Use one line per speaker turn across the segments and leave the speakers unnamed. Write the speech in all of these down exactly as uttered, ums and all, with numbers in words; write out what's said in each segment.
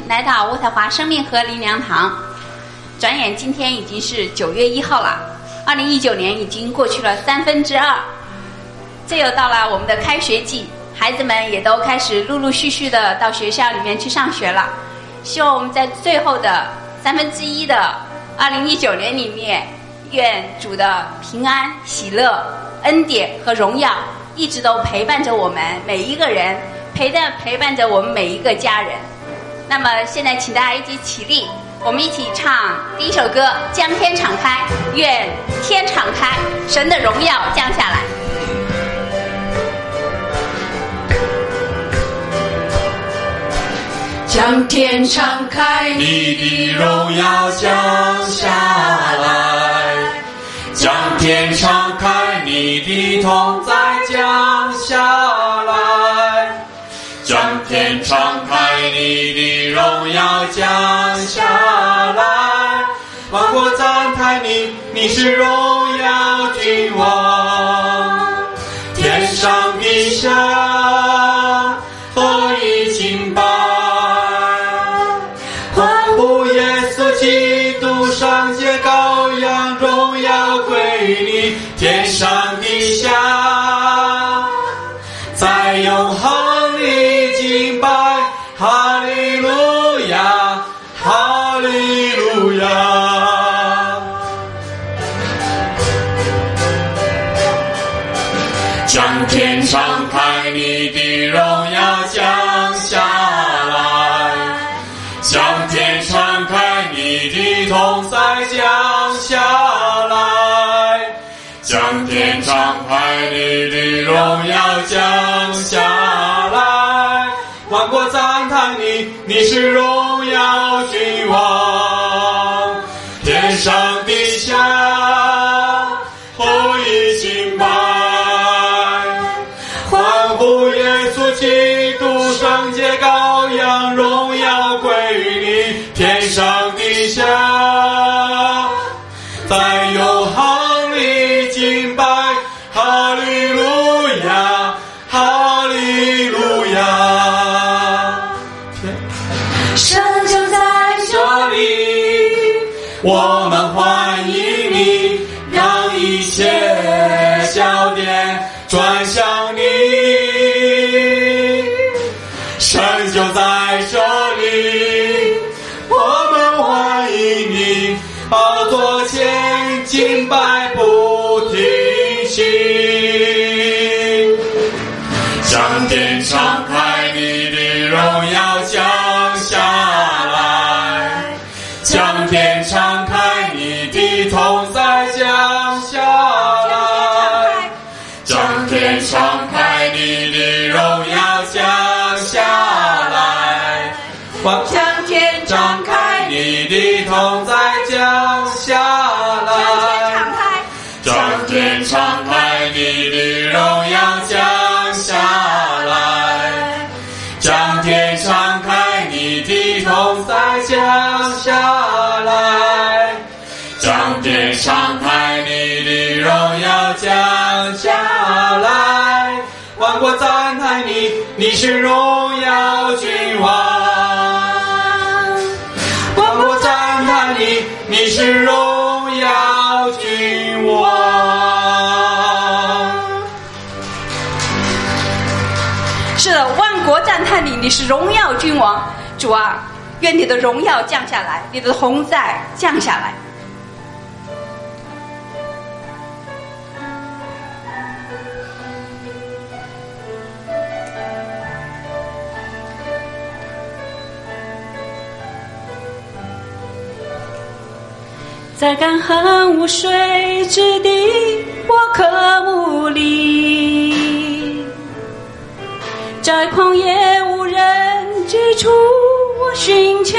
来到渥太华生命河灵粮堂。转眼今天已经是九月一号了，二零一九年已经过去了三分之二，这又到了我们的开学季，孩子们也都开始陆陆续续的到学校里面去上学了。希望我们在最后的三分之一的二零一九年里面，愿主的平安、喜乐、恩典和荣耀一直都陪伴着我们每一个人，陪伴陪伴着我们每一个家人。那么现在请大家一起起立，我们一起唱第一首歌《将天敞开》，愿天敞开，神的荣耀降下来。
将天敞开，你的荣耀降下来。将天敞开，你的同在降下来。将天敞开，你的荣耀降下来。万国赞叹你，你是荣耀君王。天上地下，合一敬拜。基督上界羔羊，荣耀归你，天上地下，在永恒里敬拜，哈利路亚，哈利路亚。将天敞开，你的荣耀降下来。将天敞开，你的同在降下来。将天敞开，你的荣耀降下来。万国赞叹你，你是荣耀君王。天上地下，合一敬拜。欢呼耶稣基督，圣洁羔羊，荣耀归天上地下，在永恒里敬拜，哈利路亚，哈利路亚。
神就在这里，
我们欢迎你，让一切焦点转向你。神就在这里，我们欢迎你，宝座前敬拜不停息。将天敞开，你的荣耀降下来。将天敞开，你的同在降下来。将天敞开，你的荣耀降下来。
将天敞开，
你的同在降下来。将天敞开，你的荣耀降下来。将天敞开，你的同在降下来。将天敞开，你的荣耀降下来。万国赞叹你，你是荣耀君王。你是荣耀君王。
是的，万国赞叹你，你是荣耀君王。主啊，愿你的荣耀降下来，你的同在降下来。
在干旱无水之地，我渴慕你；在旷野无人之处，我寻求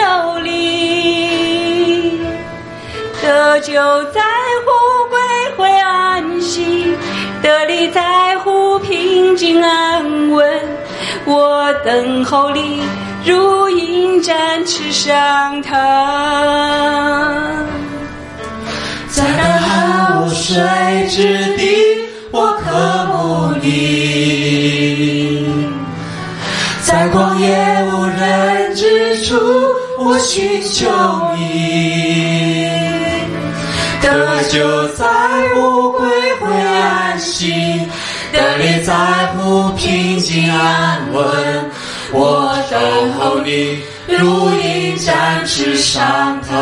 你。得救在乎归回安息，得力在乎平静安稳。我等候你，如鹰展翅上腾。
在干旱无水之地，我渴慕你；在旷野无人之之处，我寻求你。得救在乎归回安息，得力在乎平静安稳。我等候你，如鹰展翅上腾。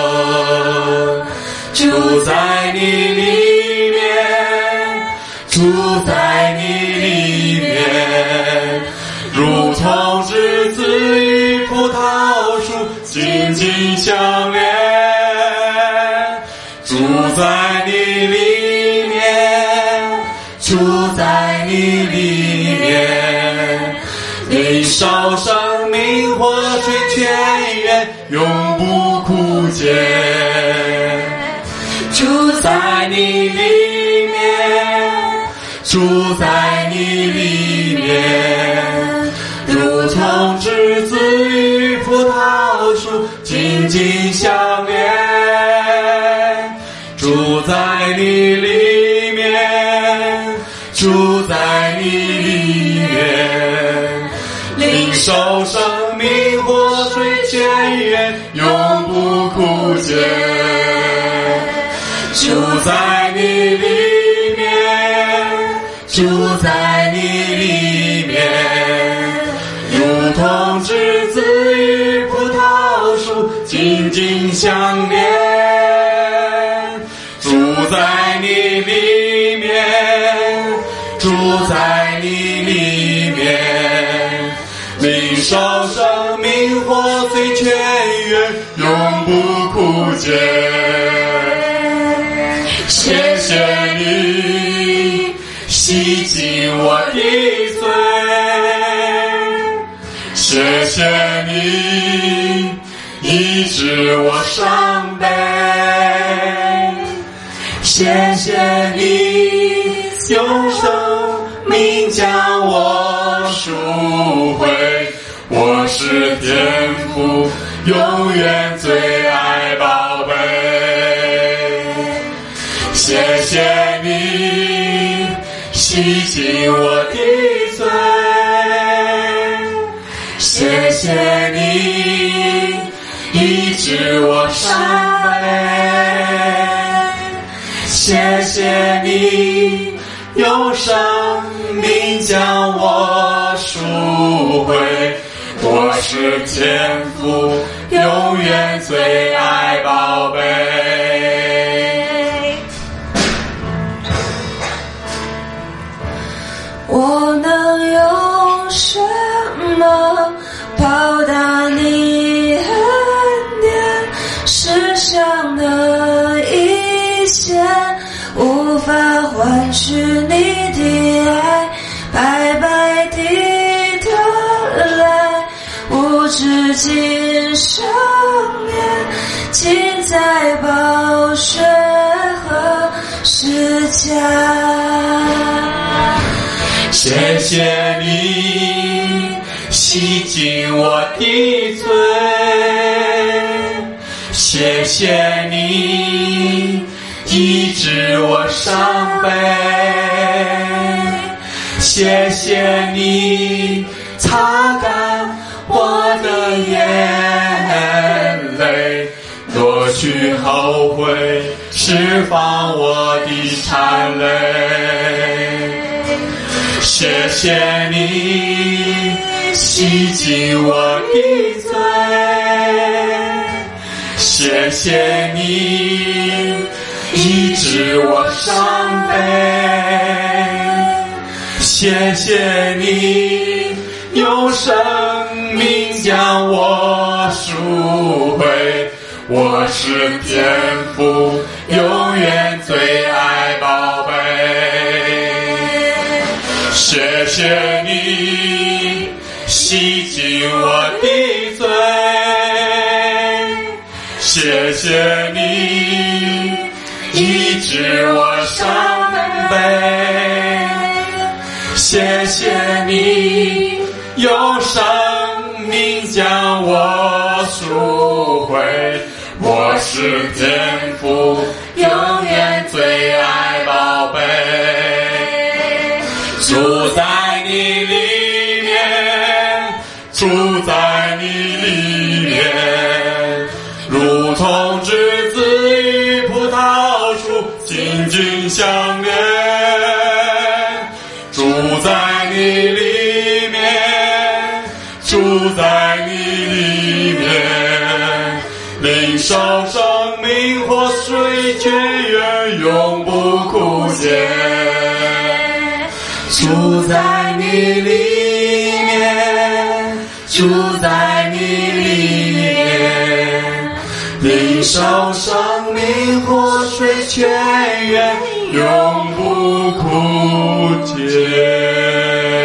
住在你里面，住在你里面，如同枝子与葡萄树紧紧相连。住在你里面，住在你里面，领受生命活水泉源，永不枯竭。住在你里面，住在你里面，如同枝子与葡萄树紧紧相连。住在你里面，住在你里面，领受生命活水泉源，永不枯竭。住在你里面，住在你里面，如同枝子与葡萄树紧紧相连。住在你里面，住在你里面，领受生命活水泉源，永不枯竭。谢谢你洗净我的罪，谢谢你医治我伤悲，谢谢你用生命将我赎回，我是天父永远最爱宝贝。谢谢你洗净我的罪，谢谢你医治我伤悲，谢谢你用生命将我赎回，我是天父永远最爱宝贝。
我能用什么报答你恩典？世上的一切无法换取你的爱，白白地得来，无止境生命，尽在宝血和十架。
谢谢你洗净我的罪，谢谢你医治我伤悲，谢谢你擦干我的眼泪，夺去后悔，释放我的馋泪。谢谢你洗净我的罪，谢谢你医治我伤悲，谢谢你用生命将我赎回，我是天父永远最爱宝贝。谢谢你洗净我的罪，谢谢你医治我伤悲，谢谢你用生命将我赎回，我是天父永远最爱宝贝。住在你里面，住在你里相连，住在你里面，住在你里面，领受生命活水泉源永不枯竭，住在你里面，住在你里面，领受生命活水泉源永不枯竭。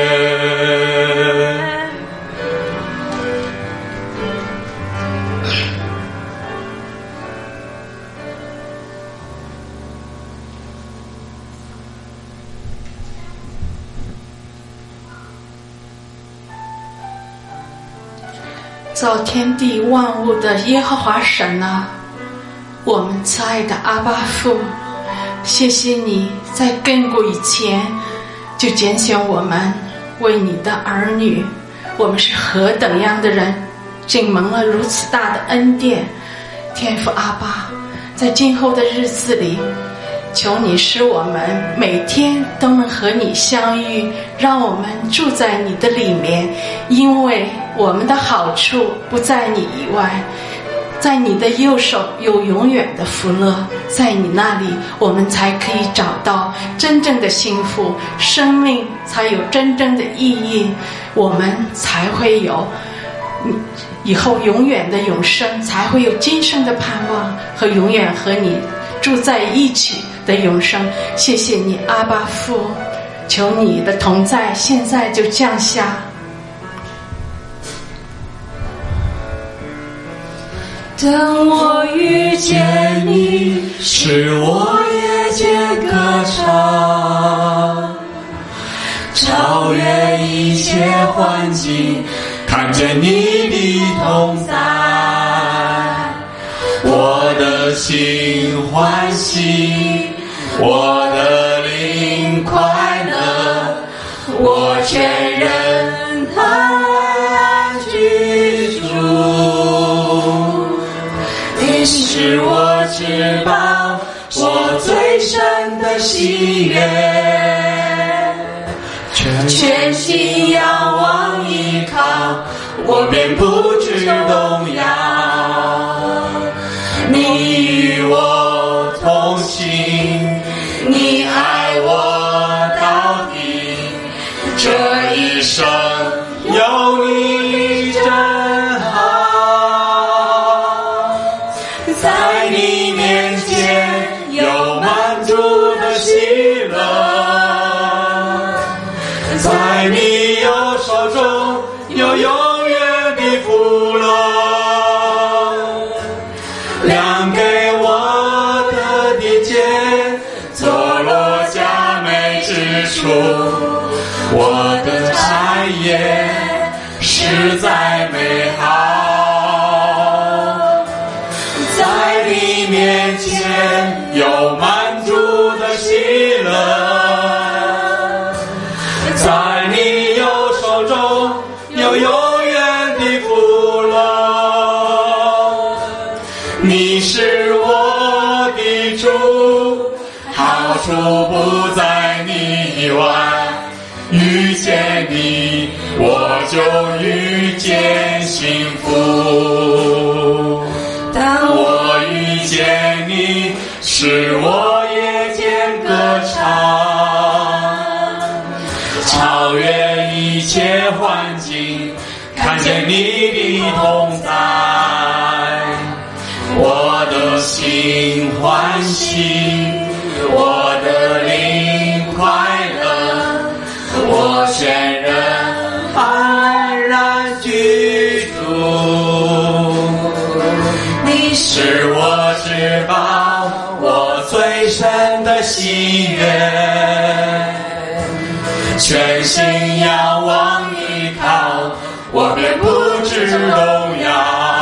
造天地万物的耶和华神啊，我们慈爱的阿爸父，谢谢你在亘古以前就拣选我们为你的儿女，我们是何等样的人，竟蒙了如此大的恩典。天父阿爸，在今后的日子里，求你使我们每天都能和你相遇，让我们住在你的里面，因为我们的好处不在你以外，在你的右手有永远的福乐，在你那里我们才可以找到真正的幸福，生命才有真正的意义，我们才会有以后永远的永生，才会有今生的盼望和永远和你住在一起的永生。谢谢你阿爸父，求你的同在现在就降下。
当我遇见你，使我夜间歌唱，超越一切环境，看见你的同在，我的心欢喜，我的灵快乐，我全人安居住。你是我至宝，我最深的喜悦，全心仰望依靠，我便不知动摇。你与我同行，你爱我到底，这一生有你真好。在你面前有满足的喜乐，在你右手中有永远的福乐，量给我的地界，坐落佳美之处，我的产业实在美好。在你面前有满足的喜乐，在你右手中有永远的福乐。你是我的主，好处不在你以外，遇见你我就遇见幸福。当我遇见你，使我夜间歌唱，超越一切环境，看见你的同在，我的心欢喜，我的灵快乐，我全人安然居住。你是我至宝，我最深的喜悦，全心仰望依靠，我便不知动摇。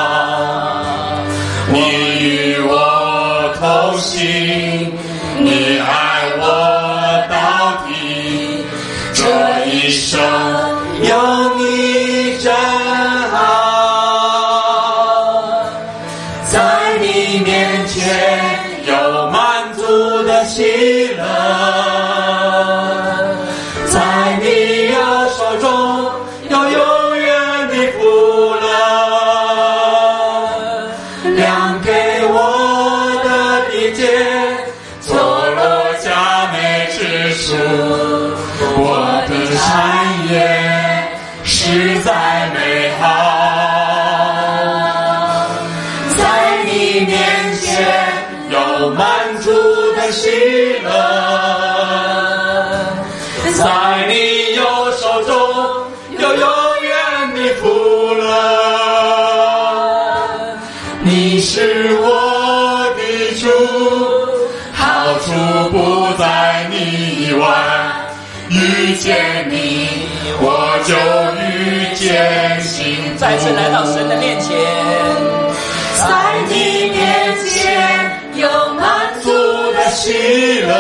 你与我同行，你爱我到底，这一生有你真好。在你面前有满足的喜乐，
前有满足的喜乐，在你右手中有永远的福乐。你是我的主，好处不在你以外，遇见你我就遇见幸福。
再次来到神的面前，
在你面前有满足的喜乐，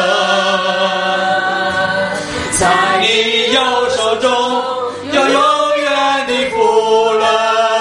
在你右手中有永远的福乐。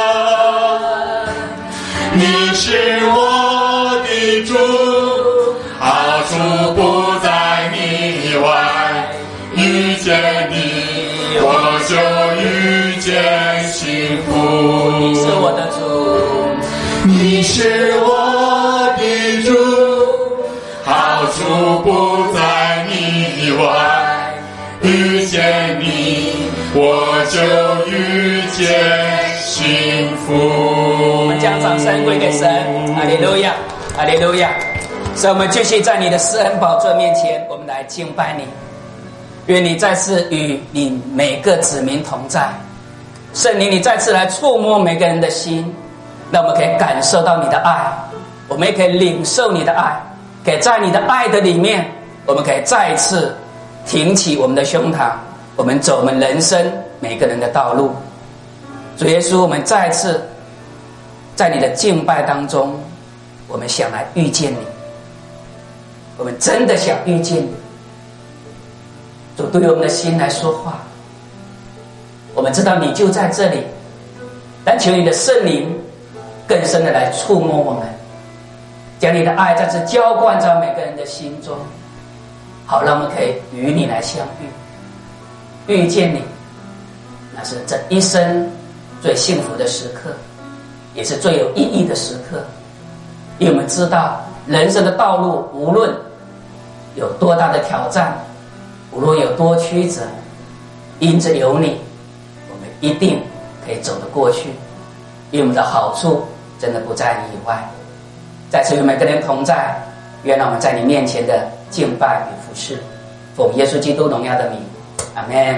你是我的主，好处不在你以外，遇见你我就遇见幸福。
你是我的主，
你是我的主，好处不在你以外，遇见你我就遇见幸福。
我们将掌声归给神，哈利路亚，哈利路亚。所以我们继续在你的施恩宝座面前，我们来敬拜你。愿你再次与你每个子民同在，圣灵，你再次来触摸每个人的心，让我们可以感受到你的爱，我们也可以领受你的爱，可以在你的爱的里面，我们可以再一次挺起我们的胸膛，我们走我们人生每个人的道路。主耶稣，我们再一次在你的敬拜当中，我们想来遇见你，我们真的想遇见你。主对我们的心来说话，我们知道你就在这里，但求你的圣灵更深的来触摸我们，将你的爱再次浇灌在每个人的心中，好让我们可以与你来相遇，遇见你，那是这一生最幸福的时刻，也是最有意义的时刻。因为我们知道人生的道路无论有多大的挑战，无论有多曲折，因着有你，我们一定可以走得过去。因为我们的好处真的不在你以外。再次与每个人同在，愿让我们在你面前的敬拜与服侍，奉耶稣基督荣耀的名，阿们。